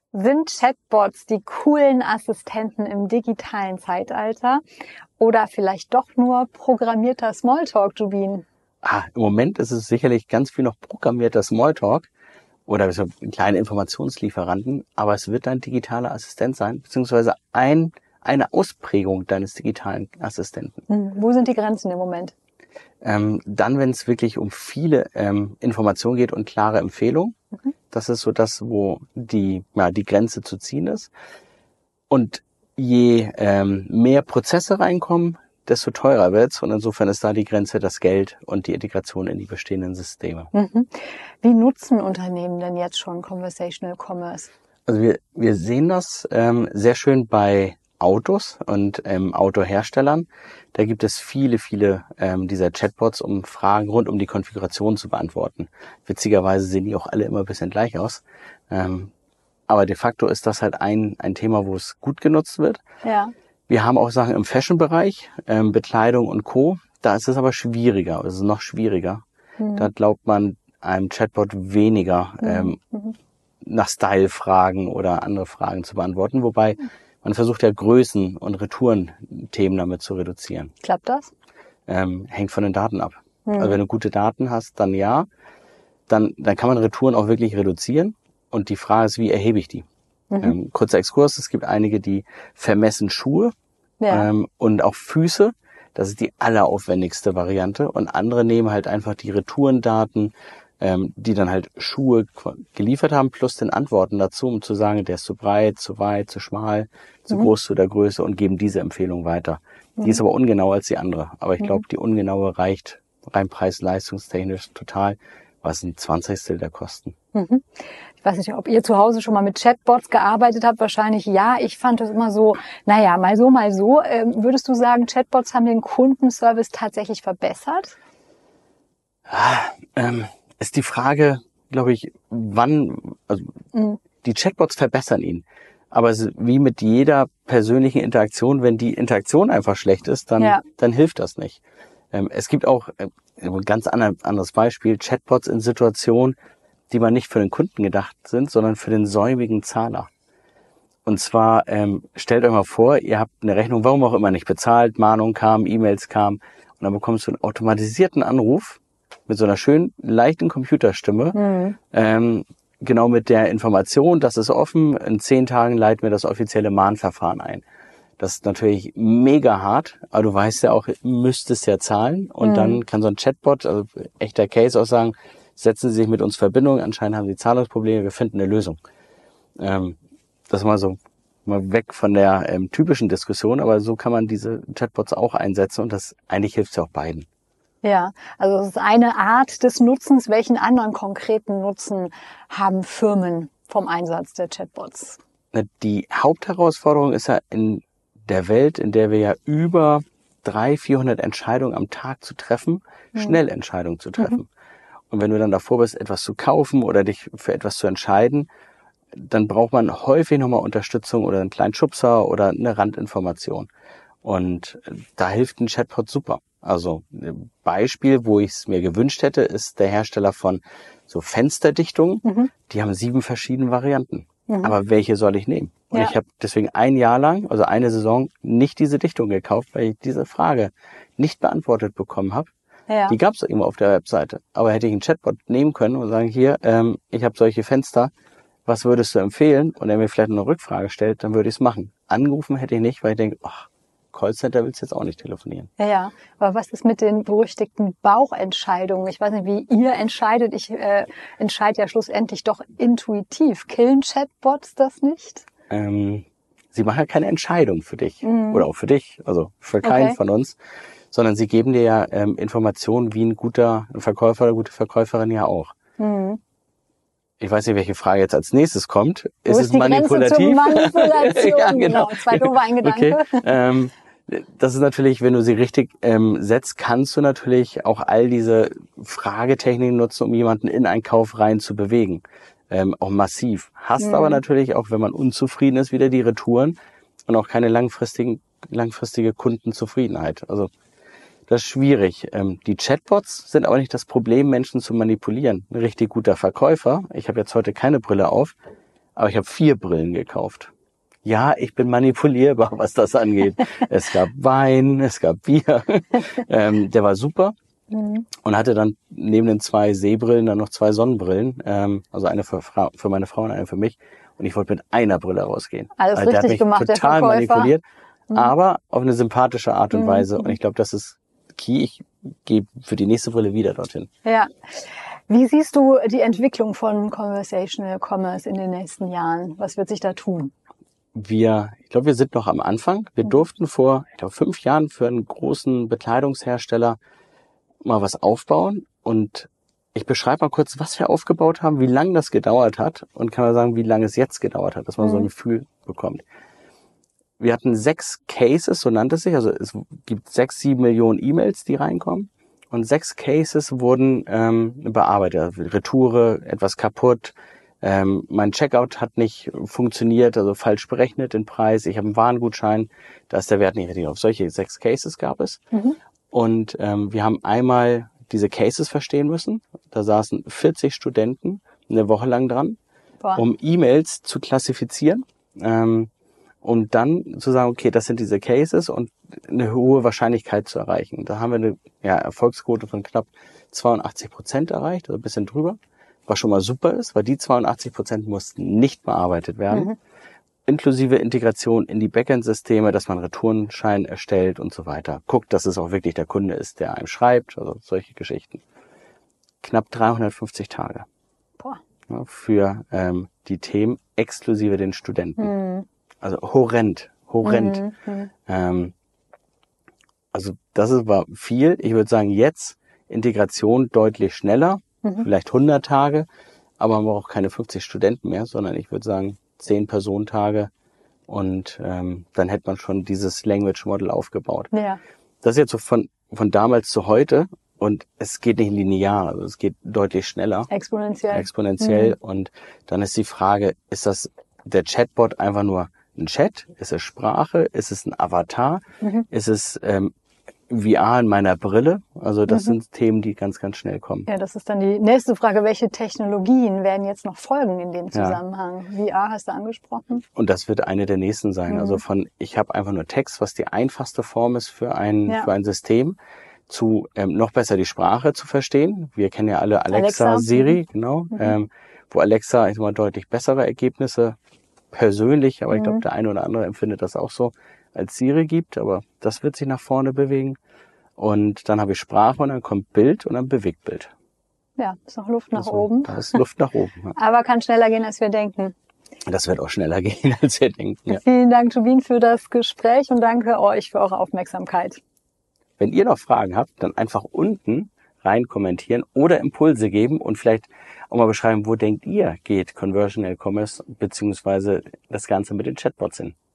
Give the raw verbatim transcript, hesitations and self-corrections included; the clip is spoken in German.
Sind Chatbots die coolen Assistenten im digitalen Zeitalter oder vielleicht doch nur programmierter Smalltalk, Jubin? Ah, im Moment ist es sicherlich ganz viel noch programmierter Smalltalk oder so kleine Informationslieferanten, aber es wird ein digitaler Assistent sein, beziehungsweise ein, eine Ausprägung deines digitalen Assistenten. Hm, wo sind die Grenzen im Moment? Ähm, dann, wenn es wirklich um viele ähm, Informationen geht und klare Empfehlungen, mhm. das ist so das, wo die, ja, die Grenze zu ziehen ist. Und je ähm, mehr Prozesse reinkommen, desto teurer wird's. Und insofern ist da die Grenze das Geld und die Integration in die bestehenden Systeme. Mhm. Wie nutzen Unternehmen denn jetzt schon Conversational Commerce? Also wir, wir sehen das ähm, sehr schön bei Autos und ähm, Autoherstellern. Da gibt es viele, viele ähm, dieser Chatbots, um Fragen rund um die Konfiguration zu beantworten. Witzigerweise sehen die auch alle immer ein bisschen gleich aus. Ähm, aber de facto ist das halt ein, ein Thema, wo es gut genutzt wird. Ja. Wir haben auch Sachen im Fashion-Bereich, ähm, Bekleidung und Co. Da ist es aber schwieriger, es ist noch schwieriger. Mhm. Da glaubt man einem Chatbot weniger ähm, mhm. nach Style-Fragen oder andere Fragen zu beantworten, wobei man versucht ja Größen und Retourenthemen damit zu reduzieren. Klappt das? Ähm, hängt von den Daten ab. Mhm. Also wenn du gute Daten hast, dann ja. Dann, dann kann man Retouren auch wirklich reduzieren. Und die Frage ist, wie erhebe ich die? Mhm. Ähm, kurzer Exkurs, es gibt einige, die vermessen Schuhe ja. ähm, und auch Füße. Das ist die alleraufwendigste Variante. Und andere nehmen halt einfach die Retourendaten, ähm, die dann halt Schuhe geliefert haben, plus den Antworten dazu, um zu sagen, der ist zu breit, zu weit, zu schmal, zu mhm. groß, zu der Größe und geben diese Empfehlung weiter. Mhm. Die ist aber ungenauer als die andere. Aber ich glaube, mhm. die ungenaue reicht rein preis-leistungstechnisch total. Was ein Zwanzigstel der Kosten. Mhm. Ich weiß nicht, ob ihr zu Hause schon mal mit Chatbots gearbeitet habt. Wahrscheinlich ja. Ich fand das immer so, naja, mal so, mal so. Ähm, würdest du sagen, Chatbots haben den Kundenservice tatsächlich verbessert? Ah, ähm, ist die Frage, glaube ich, wann, also mhm. die Chatbots verbessern ihn. Aber es ist wie mit jeder persönlichen Interaktion, wenn die Interaktion einfach schlecht ist, dann, ja. dann hilft das nicht. Ähm, es gibt auch äh, ein ganz anderes Beispiel, Chatbots in Situationen, die man nicht für den Kunden gedacht sind, sondern für den säumigen Zahler. Und zwar, ähm, stellt euch mal vor, ihr habt eine Rechnung, warum auch immer nicht bezahlt, Mahnung kam, E-Mails kamen und dann bekommst du einen automatisierten Anruf mit so einer schönen, leichten Computerstimme, mhm. ähm, genau mit der Information, das ist offen, in zehn Tagen leiten wir das offizielle Mahnverfahren ein. Das ist natürlich mega hart, aber du weißt ja auch, müsstest ja zahlen und mhm. dann kann so ein Chatbot, also echter Case auch sagen, setzen Sie sich mit uns in Verbindung, anscheinend haben Sie Zahlungsprobleme, wir finden eine Lösung. Ähm, das ist mal so mal weg von der ähm, typischen Diskussion, aber so kann man diese Chatbots auch einsetzen und das eigentlich hilft ja auch beiden. Ja, also es ist eine Art des Nutzens. Welchen anderen konkreten Nutzen haben Firmen vom Einsatz der Chatbots? Die Hauptherausforderung ist ja in der Welt, in der wir ja über dreihundert, vierhundert Entscheidungen am Tag zu treffen, mhm. schnell Entscheidungen zu treffen. Mhm. Und wenn du dann davor bist, etwas zu kaufen oder dich für etwas zu entscheiden, dann braucht man häufig nochmal Unterstützung oder einen kleinen Schubser oder eine Randinformation. Und da hilft ein Chatbot super. Also ein Beispiel, wo ich es mir gewünscht hätte, ist der Hersteller von so Fensterdichtungen. Mhm. Die haben sieben verschiedene Varianten. Mhm. Aber welche soll ich nehmen? Und ja. ich habe deswegen ein Jahr lang, also eine Saison, nicht diese Dichtung gekauft, weil ich diese Frage nicht beantwortet bekommen habe. Ja. Die gab es irgendwo auf der Webseite. Aber hätte ich einen Chatbot nehmen können und sagen, hier, ähm, ich habe solche Fenster, was würdest du empfehlen? Und er mir vielleicht eine Rückfrage stellt, dann würde ich es machen. Angerufen hätte ich nicht, weil ich denke, ach, Callcenter willst du jetzt auch nicht telefonieren. Ja, ja, aber was ist mit den berüchtigten Bauchentscheidungen? Ich weiß nicht, wie ihr entscheidet. Ich äh, entscheide ja schlussendlich doch intuitiv. Killen Chatbots das nicht? Ähm, sie machen ja keine Entscheidung für dich. Mhm. Oder auch für dich, also für keinen okay. von uns. Sondern sie geben dir ja ähm, Informationen wie ein guter Verkäufer oder gute Verkäuferin ja auch. Mhm. Ich weiß nicht, welche Frage jetzt als nächstes kommt. Wo ist, ist es manipulativ? Manipulation, ja, genau. genau. Zwei doofe ein Gedanke. Okay. Ähm, das ist natürlich, wenn du sie richtig ähm, setzt, kannst du natürlich auch all diese Fragetechniken nutzen, um jemanden in einen Kauf rein zu bewegen. Ähm, auch massiv. Hast mhm. aber natürlich auch, wenn man unzufrieden ist, wieder die Retouren und auch keine langfristigen, langfristige Kundenzufriedenheit. Also das ist schwierig. Ähm, die Chatbots sind aber nicht das Problem, Menschen zu manipulieren. Ein richtig guter Verkäufer, ich habe jetzt heute keine Brille auf, aber ich habe vier Brillen gekauft. Ja, ich bin manipulierbar, was das angeht. Es gab Wein, es gab Bier. ähm, der war super. Mhm. Und hatte dann neben den zwei Sehbrillen dann noch zwei Sonnenbrillen. Ähm, also eine für, Fra- für meine Frau und eine für mich. Und ich wollte mit einer Brille rausgehen. Alles also der richtig hat mich gemacht, total der manipuliert, mhm. aber auf eine sympathische Art und mhm. Weise. Und ich glaube, das ist key. Ich gehe für die nächste Brille wieder dorthin. Ja. Wie siehst du die Entwicklung von Conversational Commerce in den nächsten Jahren? Was wird sich da tun? Wir, ich glaube, wir sind noch am Anfang. Wir mhm. durften vor, ich glaube, fünf Jahren für einen großen Bekleidungshersteller mal was aufbauen. Und ich beschreibe mal kurz, was wir aufgebaut haben, wie lange das gedauert hat und kann mal sagen, wie lange es jetzt gedauert hat, dass man mhm. so ein Gefühl bekommt. Wir hatten sechs Cases, so nannte es sich, also es gibt sechs, sieben Millionen E-Mails, die reinkommen und sechs Cases wurden ähm, bearbeitet. Also Retoure, etwas kaputt, ähm, mein Checkout hat nicht funktioniert, also falsch berechnet den Preis, ich habe einen Warengutschein, da ist der Wert nicht richtig auf. Solche sechs Cases gab es. Mhm. Und ähm, wir haben einmal diese Cases verstehen müssen. Da saßen vierzig Studenten eine Woche lang dran, Boah. um E-Mails zu klassifizieren ähm, und dann zu sagen, okay, das sind diese Cases und eine hohe Wahrscheinlichkeit zu erreichen. Da haben wir eine ja, Erfolgsquote von knapp zweiundachtzig Prozent erreicht, also ein bisschen drüber, was schon mal super ist, weil die zweiundachtzig Prozent mussten nicht bearbeitet werden. Mhm. Inklusive Integration in die Backend-Systeme, dass man Retourenschein erstellt und so weiter. Guckt, dass es auch wirklich der Kunde ist, der einem schreibt, also solche Geschichten. Knapp dreihundertfünfzig Tage Boah. Ja, für ähm, die Themen exklusive den Studenten. Mhm. Also horrend, horrend. Mhm. Ähm, also das ist, war viel. Ich würde sagen, jetzt Integration deutlich schneller, mhm. vielleicht hundert Tage, aber man braucht keine fünfzig Studenten mehr, sondern ich würde sagen, zehn Personentage und ähm, dann hätte man schon dieses Language Model aufgebaut. Ja. Das ist jetzt so von von damals zu heute und es geht nicht linear, also es geht deutlich schneller. Exponentiell. Exponentiell mhm. Und dann ist die Frage, ist das der Chatbot einfach nur ein Chat? Ist es Sprache? Ist es ein Avatar? Mhm. Ist es ähm, V R in meiner Brille? Also das mhm. sind Themen, die ganz, ganz schnell kommen. Ja, das ist dann die nächste Frage. Welche Technologien werden jetzt noch folgen in dem Zusammenhang? Ja. V R hast du angesprochen. Und das wird eine der nächsten sein. Mhm. Also von, ich habe einfach nur Text, was die einfachste Form ist für ein, ja. für ein System, zu ähm, noch besser die Sprache zu verstehen. Wir kennen ja alle Alexa, Alexa. Siri, mhm. genau. Mhm. Ähm, wo Alexa, ich sag mal, deutlich bessere Ergebnisse persönlich, aber mhm. ich glaube, der eine oder andere empfindet das auch so, als Siri gibt, aber das wird sich nach vorne bewegen. Und dann habe ich Sprache und dann kommt Bild und dann Bewegtbild. Ja, ist noch Luft nach also, oben. Da ist Luft nach oben. Ja. Aber kann schneller gehen, als wir denken. Das wird auch schneller gehen, als wir denken. Ja. Vielen Dank, Tobin, für das Gespräch und danke euch für eure Aufmerksamkeit. Wenn ihr noch Fragen habt, dann einfach unten rein kommentieren oder Impulse geben und vielleicht auch mal beschreiben, wo denkt ihr geht Conversational Commerce beziehungsweise das Ganze mit den Chatbots hin.